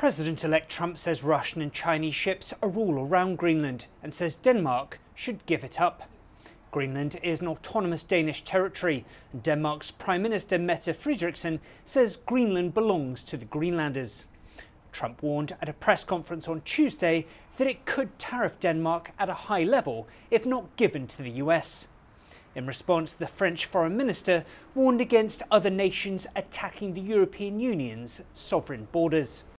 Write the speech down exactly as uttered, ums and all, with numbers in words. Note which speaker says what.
Speaker 1: President-elect Trump says Russian and Chinese ships are all around Greenland and says Denmark should give it up. Greenland is an autonomous Danish territory, and Denmark's Prime Minister Mette Frederiksen says Greenland belongs to the Greenlanders. Trump warned at a press conference on Tuesday that it could tariff Denmark at a high level if not given to the U S. In response, the French Foreign Minister warned against other nations attacking the European Union's sovereign borders.